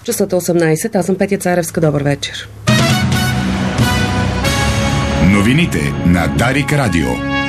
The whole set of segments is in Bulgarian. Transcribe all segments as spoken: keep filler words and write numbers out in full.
Часът е осемнайсет, аз съм Петя Царевска. Добър вечер. Новините на Дарик Радио.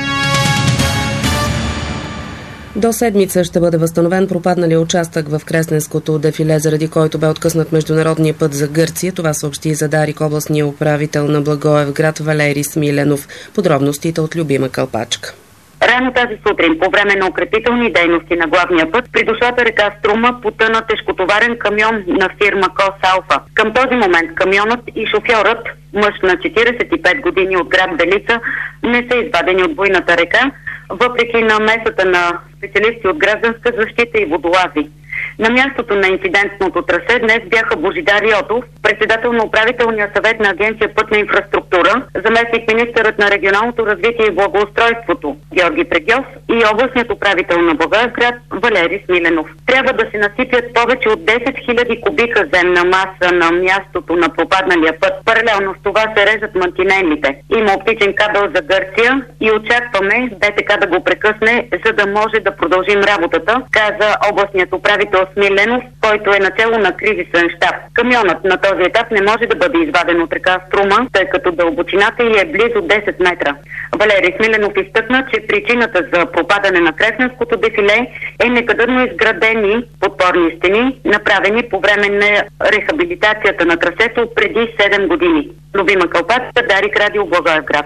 До седмица ще бъде възстановен пропадналия участък в Кресненското дефиле, заради който бе откъснат международния път за Гърция. Това съобщи за Дарик областния управител на Благоевград Валери Смиленов. Подробностите от Любима Кълпачка. Рано тази сутрин, по време на укрепителни дейности на главния път, при дошлата река Струма потъна тежкотоварен камион на фирма Кос Алфа. Към този момент камионът и шофьорът, мъж на четирийсет и пет години от град Белица, не са извадени от буйната река, въпреки намесата на специалисти от гражданска защита и водолази. На мястото на инцидентното трасе днес бяха Божидар Йотов, председател на управителния съвет на Агенция Пътна инфраструктура, заместник министърът на регионалното развитие и благоустройството Георги Прегьов и областният управител на Благоевград Валери Смиленов. Трябва да се насипят повече от десет хиляди кубика земна маса на мястото на пропадналия път. Паралелно с това се режат мантинелите. Има оптичен кабел за Гърция и очакваме БТК да го прекъсне, за да може да продължим работата, каза областният управител Смиленов, който е начело на кризисен щаб. Камионът на този етап не може да бъде изваден от река Струма, тъй като дълбочината й е близо десет метра. Валери Смиленов изтъкна, че причината за пропадане на Кресненското дефиле е некадърно изградени подпорни стени, направени по време на рехабилитацията на трасето преди седем години. Любима Кълпачка, Дарик Радио, Благоевград.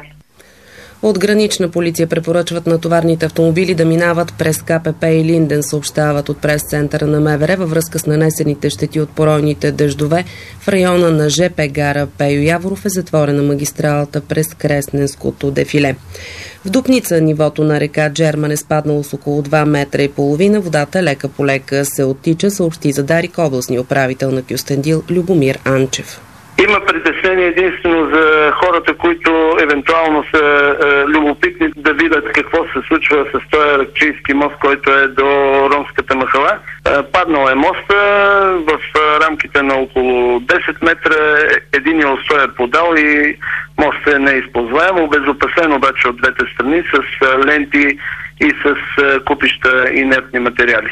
От Гранична полиция препоръчват на товарните автомобили да минават през КПП и Линден, съобщават от прес-центъра на МВР във връзка с нанесените щети от поройните дъждове. В района на ЖП гара Пейо Яворов е затворена магистралата през Кресненското дефиле. В Дупница нивото на река Джерман е спаднало с около два метра и половина. Водата лека по лека се оттича, съобщи за Дарик областния управител на Кюстендил Любомир Анчев. Има притеснение единствено за хората, които евентуално са е, любопитни да видят какво се случва с този Ракчийски мост, който е до Ромската махала. Е, паднал е моста в е, рамките на около десет метра. Единият устой е подал и мостът е неизползваем. Обезопасен обаче от двете страни с е, ленти и с е, купища инертни материали.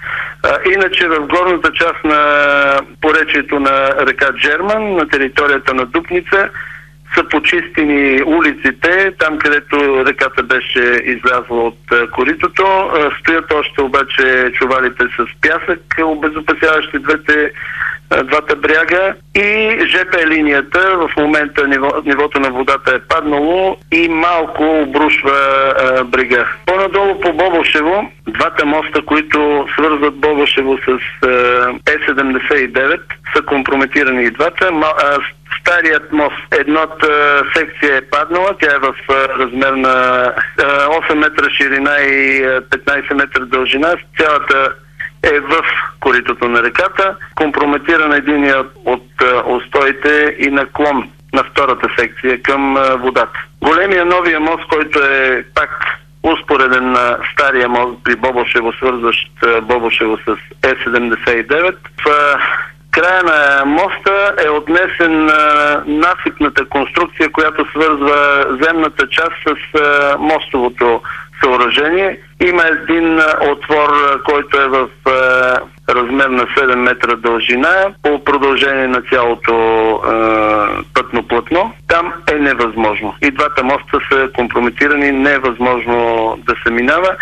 Иначе в горната част на поречието на река Джерман, на територията на Дупница, са почистени улиците, там където реката беше излязла от коритото. Стоят още обаче чувалите с пясък, обезопасяващи двете двата бряга, и ЖП линията в момента ниво, нивото на водата е паднало и малко обрушва а, брега. По-надолу по Бобошево, двата моста, които свързват Бобошево с Е седемдесет и девет, са компрометирани и двата. А, старият мост, едната секция е паднала, тя е в а, размер на а, осем метра ширина и петнайсет метра дължина. Цялата е в коритото на реката. Компрометиран единия от а, устоите и наклон на втората секция към а, водата. Големия новия мост, който е пак успореден на стария мост при Бобошево, свързващ а, Бобошево с Е седемдесет и девет, в а, края на моста е отнесен а, насипната конструкция, която свързва земната част с а, мостовото съоръжение. Има един отвор, който е в е, размер на седем метра дължина по продължение на цялото е, пътно платно. Там е невъзможно. И двата моста са компрометирани, не е възможно да се минава.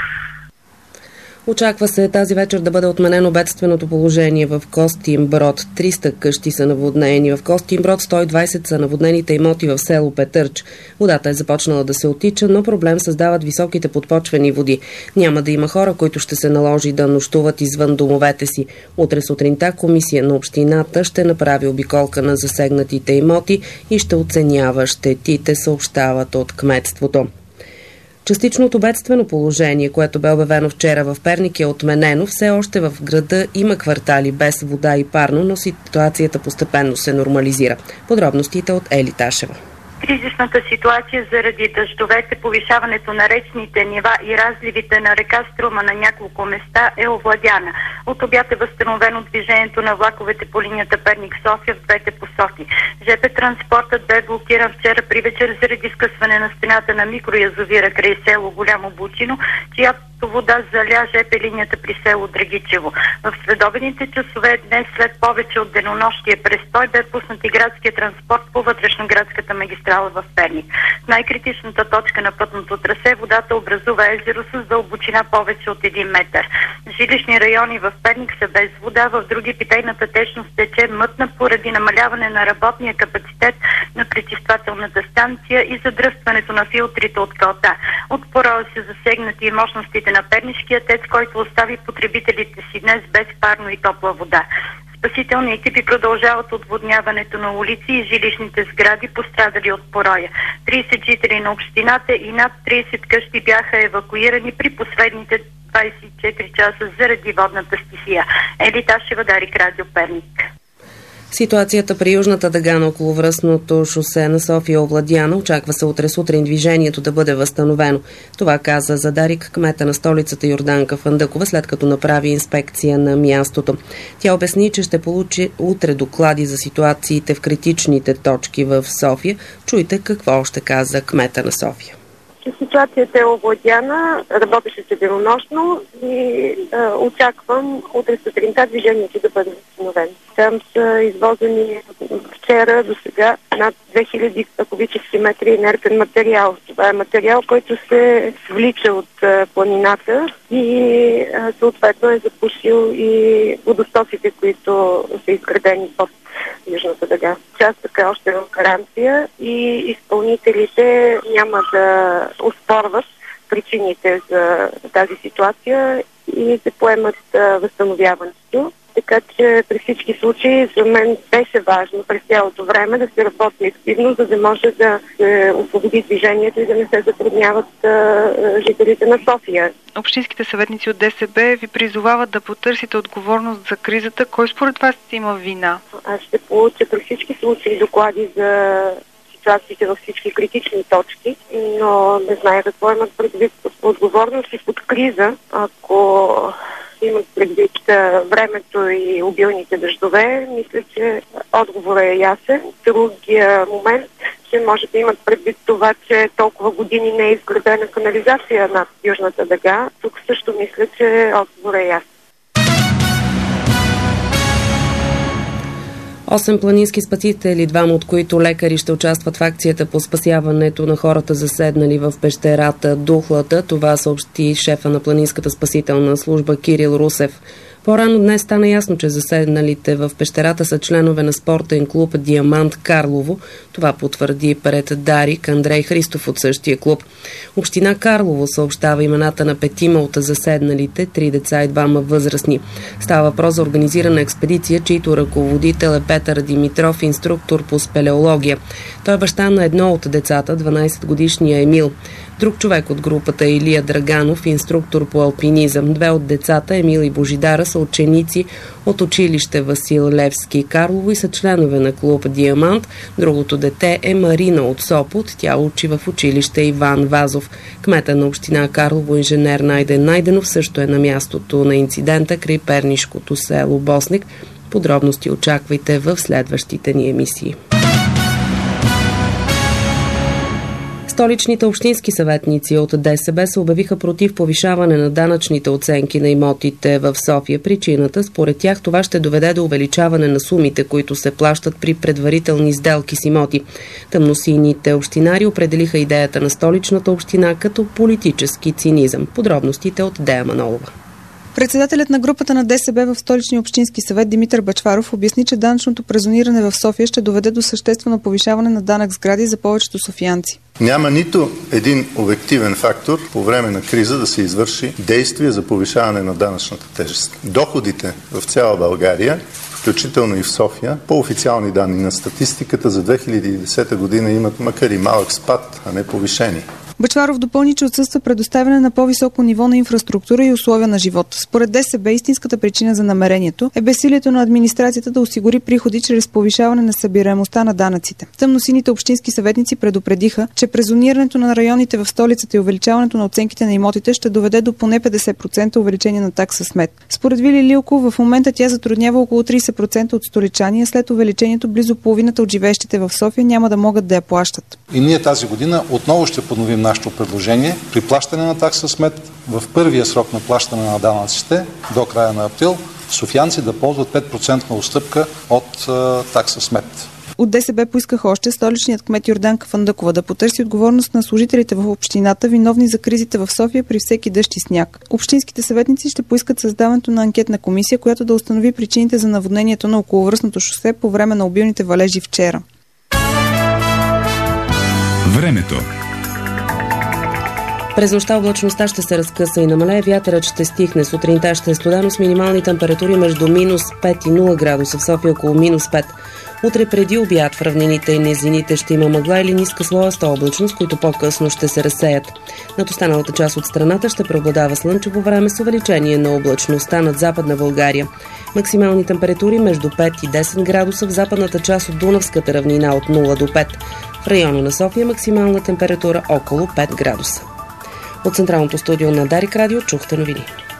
Очаква се тази вечер да бъде отменено бедственото положение в Костинброд. триста къщи са наводнени в Костинброд, сто и двайсет са наводнените имоти в село Петърч. Водата е започнала да се оттича, но проблем създават високите подпочвени води. Няма да има хора, които ще се наложи да нощуват извън домовете си. Утре сутринта комисия на общината ще направи обиколка на засегнатите имоти и ще оценява щетите, съобщават от кметството. Частичното бедствено положение, което бе обявено вчера в Перник, е отменено. Все още в града има квартали без вода и парно, но ситуацията постепенно се нормализира. Подробностите от Ели Ташева. Кризисната ситуация заради дъждовете, повишаването на речните нива и разливите на река Струма на няколко места е овладяна. От обяд е възстановено движението на влаковете по линията Перник-София в двете посоки. ЖП транспортът бе блокиран вчера при вечер заради скъсване на стената на микроязовира край село Голямо Бучино, чиято вместо вода заля жп линията при село Драгичево. В следобедните часове днес, след повече от денонощия престой, бе пуснат и градския транспорт по вътрешноградската магистрала в Перник. В най-критичната точка на пътното трасе водата образува езеро с дълбочина повече от един метър. Жилищни райони в Перник са без вода, в други питейната течност тече мътна поради намаляване на работния капацитет на пречиствателната станция и задръстването на филтрите от калта. От пороя са засегнати и мощностите на Пернишкия тец, който остави потребителите си днес без парно и топла вода. Спасителни екипи продължават отводняването на улици и жилищните сгради, пострадали от пороя. трийсет жители на общината и над трийсет къщи бяха евакуирани при последните двайсет и четири часа заради водната стихия. Ели Ташева, Дарик Радио, Перник. Ситуацията при южната дъга на околовръстното шосе на София овладяна. Очаква се утре сутрин движението да бъде възстановено. Това каза за Дарик кмета на столицата Йорданка Фандъкова, след като направи инспекция на мястото. Тя обясни, че ще получи утре доклади за ситуациите в критичните точки в София. Чуйте какво още каза кмета на София. Ситуацията е овладяна, работеше се денонощно и е, очаквам утре сутринта движението да бъде възстановено. Там са извозени вчера до сега над две хиляди кубически метри инертен материал. Това е материал, който се влича от е, планината и е, съответно е запушил и водостоките, които са изградени под южната дъга. Частък е още в гаранция и изпълнителите няма да оспорват причините за тази ситуация и да поемат а, възстановяването. Така че при всички случаи за мен беше важно през цялото време да се работи активно, за да може да се освободи движението и да не се затрудняват а, жителите на София. Общинските съветници от ДСБ ви призовават да потърсите отговорност за кризата. Кой според вас има вина? Аз ще получа при всички случаи доклади за ситуациите във всички критични точки, но не зная какво имат предвид отговорност и под криза. Ако имат предвид времето и обилните дъждове, мисля, че отговорът е ясен. Другия момент, че може да имат предвид това, че толкова години не е изградена канализация над южната дъга. Тук също мисля, че отговорът е ясен. Осем планински спасители, двама от които лекари, ще участват в акцията по спасяването на хората заседнали в пещерата Духлата. Това съобщи шефа на планинската спасителна служба Кирил Русев. По-рано днес стана ясно, че заседналите в пещерата са членове на спортен клуб Диамант Карлово. Това потвърди пред Дарик Андрей Христов от същия клуб. Община Карлово съобщава имената на петима от заседналите, три деца и двама възрастни. Става въпрос за организирана експедиция, чийто ръководител е Петър Димитров, инструктор по спелеология. Той е баща на едно от децата, дванайсетгодишния Емил. Друг човек от групата е Илия Драганов, инструктор по алпинизъм. Две от децата, Емил и Божидара, са ученици от училище Васил Левски Карлово и са членове на клуб Диамант. Другото дете е Марина от Сопот. Тя учи в училище Иван Вазов. Кмета на община Карлово, инженер Найден Найденов, също е на мястото на инцидента край пернишкото село Босник. Подробности очаквайте в следващите ни емисии. Столичните общински съветници от ДСБ се обявиха против повишаване на данъчните оценки на имотите в София. Причината, според тях, това ще доведе до увеличаване на сумите, които се плащат при предварителни сделки с имоти. Тъмносийните общинари определиха идеята на Столичната община като политически цинизъм. Подробностите от Дея Манолова. Председателят на групата на ДСБ в Столичния общински съвет Димитър Бъчваров обясни, че данъчното презониране в София ще доведе до съществено повишаване на данък сгради за повечето софиянци. Няма нито един обективен фактор по време на криза да се извърши действие за повишаване на данъчната тежест. Доходите в цяла България, включително и в София, по официални данни на статистиката за две хиляди и десета година имат макар и малък спад, а не повишение. Бъчваров допълни, че отсъства предоставяне на по-високо ниво на инфраструктура и условия на живот. Според ДСБ истинската причина за намерението е безсилието на администрацията да осигури приходи чрез повишаване на събираемостта на данъците. Тъмносините общински съветници предупредиха, че презонирането на районите в столицата и увеличаването на оценките на имотите ще доведе до поне петдесет процента увеличение на такса смет. Според Вили Лилко, в момента тя затруднява около трийсет процента от столичани, а след увеличението близо половината от живеещите в София няма да могат да я плащат. И ние тази година отново ще подновим нашето предложение. При плащане на такса смет в първия срок на плащане на данъците до края на април, софиянци да ползват пет процента отстъпка от а, такса смет. От ДСБ поискаха още столичният кмет Йорданка Фандъкова да потърси отговорност на служителите в общината, виновни за кризите в София при всеки дъжд и сняг. Общинските съветници ще поискат създаването на анкетна комисия, която да установи причините за наводнението на околовръстното шосе по време на обилните валежи вчера. Времето. През нощта облачността ще се разкъса и намалее, вятърът ще стихне. Сутринта ще е студено с минимални температури между минус пет и нула градуса, в София около минус пет. Утре преди обяд в равнините и низините ще има мъгла или ниска слоеста облачност, които по-късно ще се разсеят. Над останалата част от страната ще преобладава слънчево време с увеличение на облачността над Западна България. Максимални температури между пет и десет градуса в западната част от Дунавската равнина от нула до пет. В района на София максимална температура около пет градуса. От централното студио на Дарик Радио чухте новини.